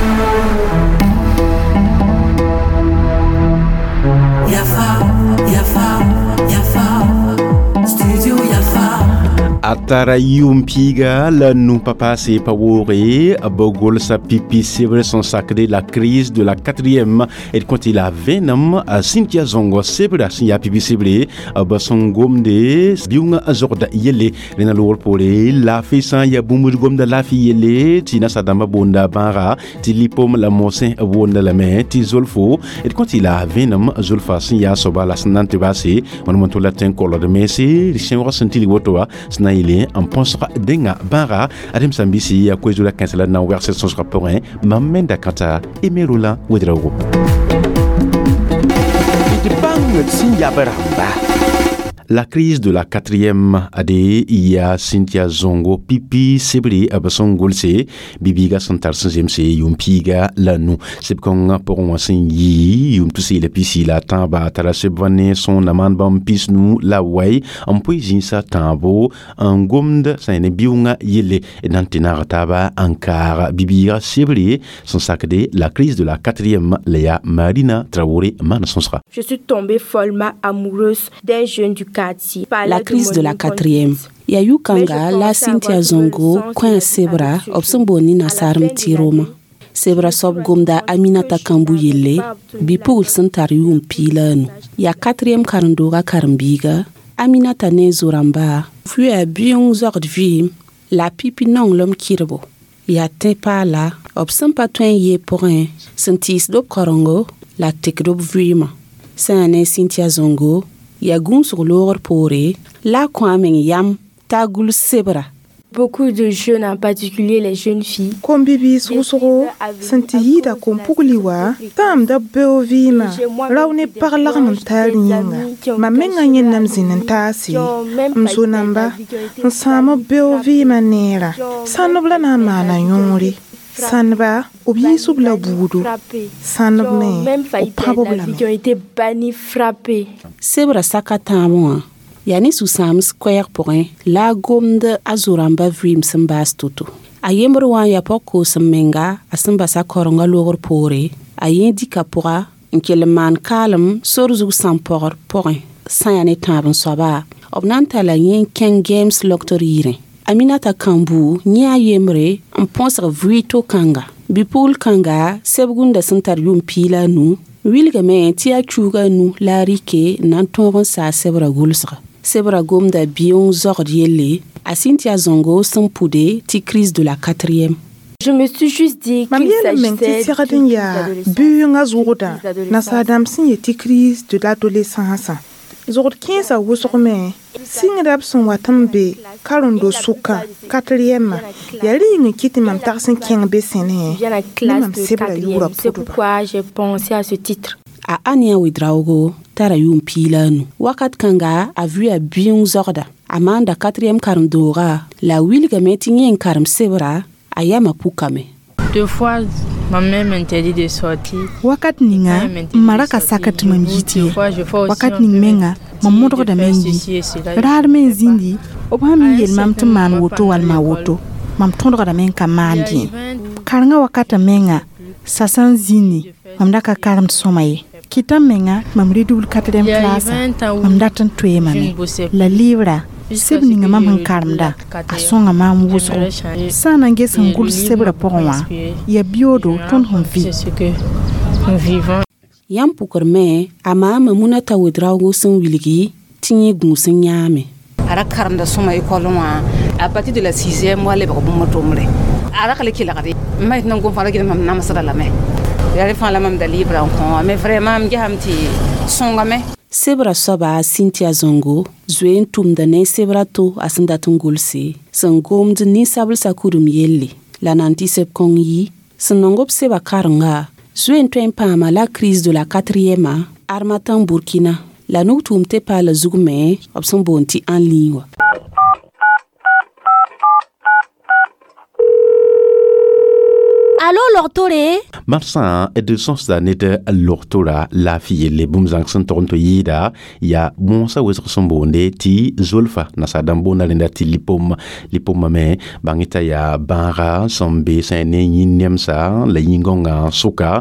Atara yumpiga la nous papa c'est pawore bogol sa pipi c'est vrai son sacré la crise de la 4e et quand il a venom à Cynthia Zongo c'est vrai ya pipi c'est vrai ba son gomde biunga azorda yele rena lor pole la fisan ya bumur gomda la fi yele tina sadamba bonda bara ti lipom la mosin bonda la main ti zolfo et quand il a venom zolfa sin ya soba la sanante base on monto la ten color de messi richen ressenti li wotoa il en pensera denga bara adem sambisi ya kwezula kansela na verset son rapport mamenda kata emerula wedrago itibang sinya baramba. La crise de la 4e ade ya Cynthia Zongo pipi sebri abason golse bibiga santar sanjemse yumpiga lanu sebkong pour sin yi yum tusi le pisi la tamba tara sebane son aman bam pisnu la way en poisin sa tambo en gomde sane biunga yele nantina taba ankara bibiga sebri son sacré la crise de la 4e Léa Marina Traoré Manasonsra. Je suis tombée follement amoureuse des jeunes du quartier. La crise de la 4e. Yayu kanga la Cynthia Zongo coin sebra obsomboni na sarm tiroma. Sebra sob gomda Aminata Kambu yele bipul santarium pilan. Ya 4e karandoga karambiga Aminata ne zoramba. Fui a biong zord vim la pipi non l'homme kirbo. Ya tepa la obsom patwen ye porin sentis dop korongo la tekdop vima. Sane Cynthia Zongo ya gun sur l'or poré la kwameng yam tagul sebra. Beaucoup de jeunes, en particulier les jeunes filles, comme bibi susuro senti da kompugliwa tam da beovima laune parlar mental nyinga ma menga nyenam zinantasi mzonamba nsama beovima nera sanobla na mana yori sanba obi subla budu sanobne au problème qui ont été bannis frappés sebra sakatamo yani susam square point la gomde azuramba vrim sambas tutu ayemro wan ya poko semenga asamba sa koronga logor pore ayendi kapura inkelman kalm sorzu sampor point sayane tabon soba obnanta la yen ken games loctorire Aminata Kambu nya yemre en pensre vuito kanga bipul kanga sebgunda santar yum pila nu wilgame tia chuga nu la rike nan ton sa sebra gulsra sebra gomda bion zord yele a Cynthia Zongo sans poudé ti crise de la 4e. Je me suis juste dit qu'il s'agissait de crise de l'adolescence. Zord 15 a wusrome singrab son watambe karondo suka 4e yali ngi kiti mam tarsin keng besene c'est pourquoi j'ai pensé à ce titre. A ania widraogo tara yum pilanu wakat kanga a vu a biung zorda amanda 4e karndora la wilga metingien karm sebra ayama pukame. Deux fois ma mère m'interdit de sortir. Wakat ninga maraka sakat mamjiti. Wakat ning menga mamodro da mengi. Rar men zindi obami yel mam tuman woto wal ma woto. Mam tondro da men kamandi. Karanga wakata menga sasan zini mamdaka karam somaye. Kita menga mamridul 4e classe. Mamdatan tuye mame. La livra sebninga mam karamda asonga mam wusro sana ngesa ngul sebra porwa ya biodo ton honvi yam pukurme ama mamuna tawedrago sun wiligi tinye gunsun nyame ara karamda soma ikolwa à partir de la 6e moi les bomo tomre ara kale kila kadi mais non gon fala gina mam namasala la me ya fa la mam da livre encore mais vraiment am gahamti songa me sebra soba Cynthia Zongo zuen tumda ne sebra to asanda tungulsi sangom de ni sabl sakurum yelle la nanti sep kongi sanongop seba karanga zuen pama la crise de la 4e armatan Burkina la nou tumte pa la zugme opson bonti en ligne. Allô, Lortore? Marsan de sens da net lortora la fille le bumzang san toronto yida ya monsa wesr sombonde ti zulfa na sadambo na lenda ti lipom me bangita ya bara sombe sene yinem sa la yingonga suka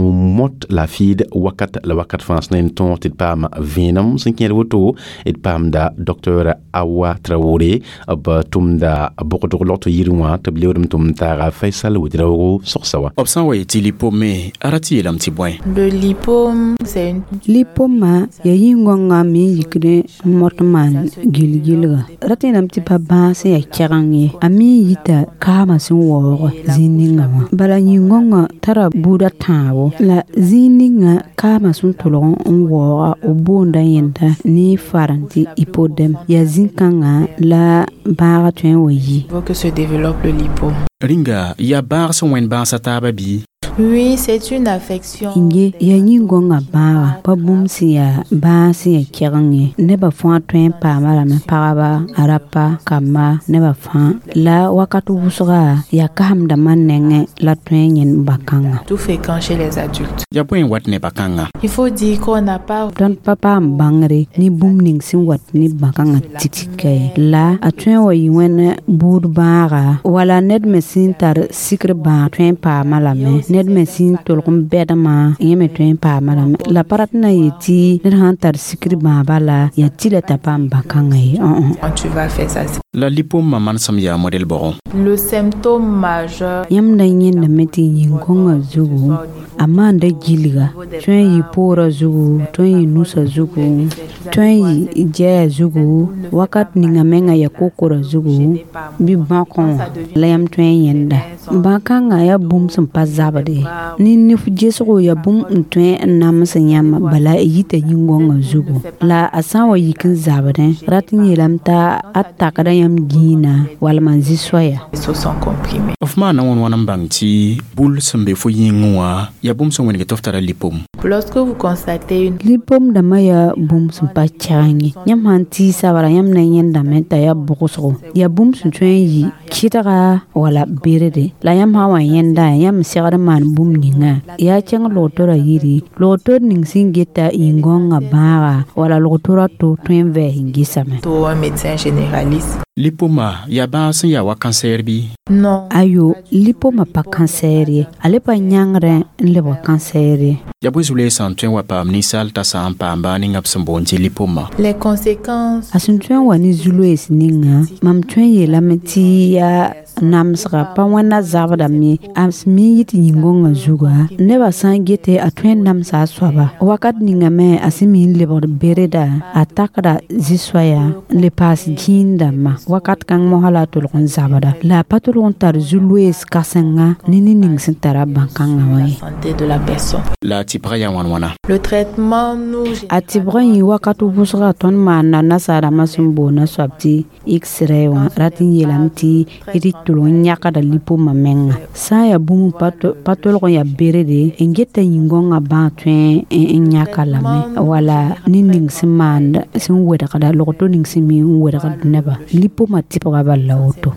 mot la fille wakat france nen ton tit pam venam sinkier woto et pam da docteur Awa Traoré ba tumda bokoto lorto yirwa tablewdum tum tara Faisal Widrawo sorsawa opsan wa ti lipome arati elam ti boy Le lipome, c'est une... Lipoma ya yingonga mi yikre mortman gilgilga ratinam ti pa base ya kirange ami yita kama sun wo zininga bala yingonga tara buda tawo la zininga kama sun tolon wo obonda yenda ni faranti ipodem ya zinkanga la bara twen wayi faut que se développe le lipome. Ringa ya bar son wen bar sataba bi. Oui, c'est une affection. Inge ya yingonga bara pa bumsi ya basi ya kirange ne ba fon twen pa mala me paraba arapa kama ne ba fan la wakatu busura ya kamda manenge la twen yen bakanga Tout fréquent chez les adultes. Ya point wat ne bakanga. Il faut dire qu'on n'a pas... don papa mbangre ni bumning sin wat ni bakanga tikike la atwen wa yiwen bud bara wala ned mesin tar sikre ba twen pa mala me ned mesin tolkum bedama yeme twen pa mala me la paratna yiti ned han tar sikre ba bala ya tila tapam bakanga Quand tu vas faire ça, c'est... La lipome man sam ya model boron. Le symptôme majeur... yam da yin da meti yingonga zugu amma da gilga twen yi pora zugu twen yi nusa zugu twen yi jaya zugu wakat ninga menga ya kokora zugu bi bakon la yam twen yenda bakanga ya bum sum pazabade ni nifu jeso ya bum twen namsa yam bala yita yingonga zugu la asawa yikin zabade ratin yelamta atakada yam gina wala manzi soya sont comprimés. Ofma na won wanam bangti bul sembe fo yingwa ya bum son wen toftara lipom. Lorsque vous constatez une... lipom da maya bum sum pa changi nyam hanti sabara yam na yenda meta ya bokosro ya bum sum twen yi kitara wala berede la yam hawa yenda yam sigara man bum ninga ya chang lotora yiri lotor ning singeta ingonga bara wala lotora to twen ve hingisame to un médecin généraliste. Lipoma ya ba san ya wa cancer bi. Non. Ayo lipoma pa cancer ale pa nyangre le ba cancer ya bozule san twen wa pa mnisal ta san pa mba ninga psambonji lipoma. Les conséquences asun twen wa ni zulues ninga mam twen ye lameti ya namsra pa wana zabada mi asmi yiti nyingonga zuga ne ba sangete atwen namsa swaba wakat ninga me asimi le bor bereda atakada ziswaya le pas jinda ma wakat kang mohala tulon zabada la patulon tar zulues kasenga nini ning sintara bankanga wai santé de la personne. La tipra ya wana. Le traitement nous atibra yi wakatu busra ton manna nasara masumbo na swabti x-ray wa ratin yelamti iri tulon nyaka da lipoma menga saya bumu patol ko ya berede engeta yingonga ba twen nyaka lame wala nining simanda sin weda kada lokoto ning simi weda kada neba lipoma tipra balla auto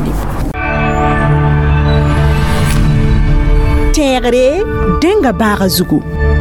Tegre denga baga zugu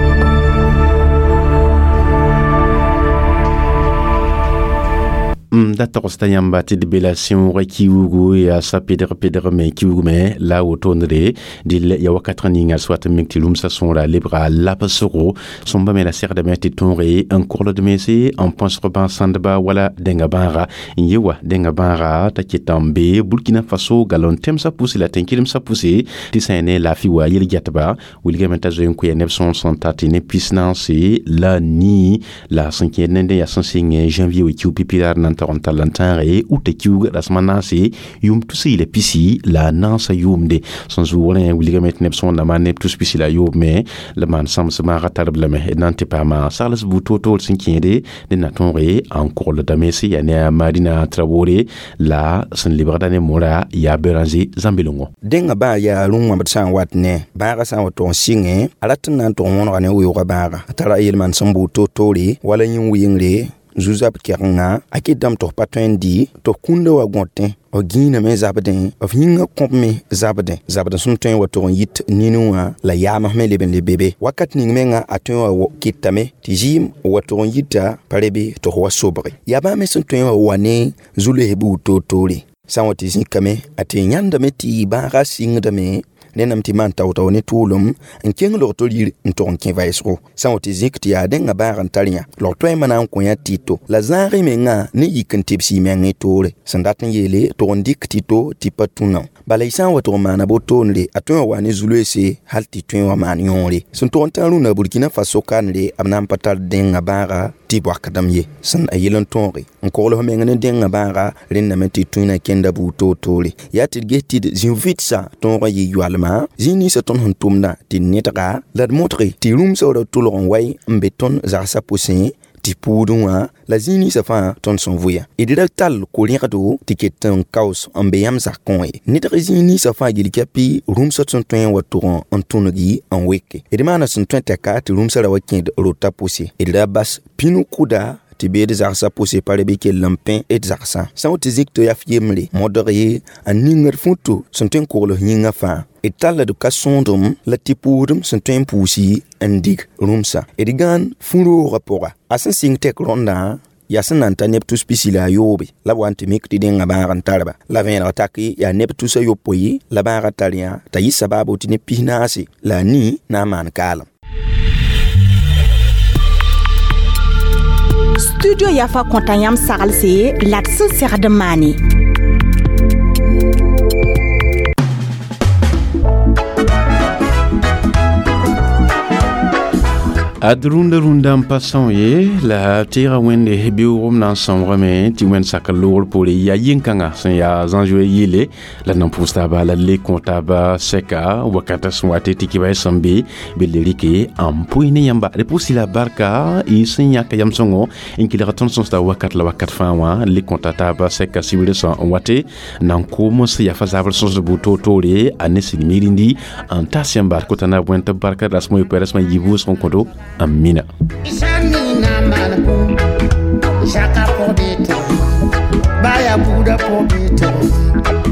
Datorosta yamba ti de belation rekiugo ya sa pedre me kiugo me la autonre de ya wakatra ninga soit mektilum sa son la libra la pasoro son ba me la serre de meti tonre un cours de mesi en pense reban sandba wala denga bara yewa denga bara ta kitambe Burkina Faso galon tem sa pousser la tenkilim sa pousser ti sene la fiwa yel gatba wilga menta zo ko ya 930 puissance la ni la 5e nende ya 5 janvier o kiu pipilar nan talantare ou te kiuga das manase yum tusi le pisi la nansa yumde sans wala wilga met nepson na man nep tus pisi la yum me le man sam sama ratable me nante pa ma salas butoto sinkinde de natonre encore le damesi ya ne Madina Traoré la san libradane mora ya beranzi zambilongo denga ba ya lungwa batsan watne ba ga san wato singe alatin nan to wona ne uyo ga ba tara yelman sambu totoli wala yin wiyingre zuzab kernga akidam to patwendi to kunda wa gontin o gina me zabden of hinga kompme zabden sun twen wa to yit ninua la yama me leben le bebe wakat ning menga atwen wa kitame tijim wa to yita parebe to wa sobre yaba me sun twen wa wane zule hebu to tole sawati zinkame ate nyanda meti ba ga singda me nenam ti man tawtaw ne tulum en keng lo to yir en ton ken vaisro sawti zikti ya denga baran taliya lo to manan ko ya tito la zari menga ni yikin tipsi menga tole sandatin yele to ndik tito tipatuna balaysan wa to mana botonle atun wa ni zulese halti tun wa man yonle sun to talu na Burkina Faso kanle amnan patal denga bara tibo akadamye san ayilan tonri en ko lo menga ne denga bara rinna meti tuna kenda bu to tole ya tigeti zinvitsa ton wa yi yalma zini sa ton huntumna tin netaka lad motre ti rum so do tulon way mbeton za sa poussin ti poudunwa la zini sa fa ton son vuya e directal ko liado tiketon kaus ambeyam za kon netre zini sa fa gilikapi rum so ton twen waturon antonogi en weke e demana son twen ka ti rum sa la wakin rota poussi e la bas pinu kuda ti be de zarsa poussé par les biquets lampin et zarsa sans te zik to ya fiemle modere an ninger futu sont un courle hinga fa et tal de kasondum la tipurum sont un poussi indig rumsa et digan furo rapora asan sing tek ronda ya sananta neptus pisila yobe la wante mik ti denga baran tarba la vena ataki ya neptus yopoyi la bara talia tayi sababu ti ne pinasi la ni na man kalam Studio Yafa Kontanyam Saralse, Latse Serdemani. Adrunda runda passant ye la tira wende biurum nan samrame ti wen sakalor pour ya yinkanga san ya zanjwe yile la nan postaba la le kontaba seka wakata swate ti kiba sambe belerike ampuine yamba reposi la barka i senya kayam songo inkila raton son sta wakat la wakat fawa le kontataba seka sibile son wate nan komo se ya fazabal son de buto tore anesi mirindi antasiam bar kotana wenta barka rasmo peresma yibu son kodo Amina. Isanina manapu, Shaka Pobito, Baya Buddha Pobito.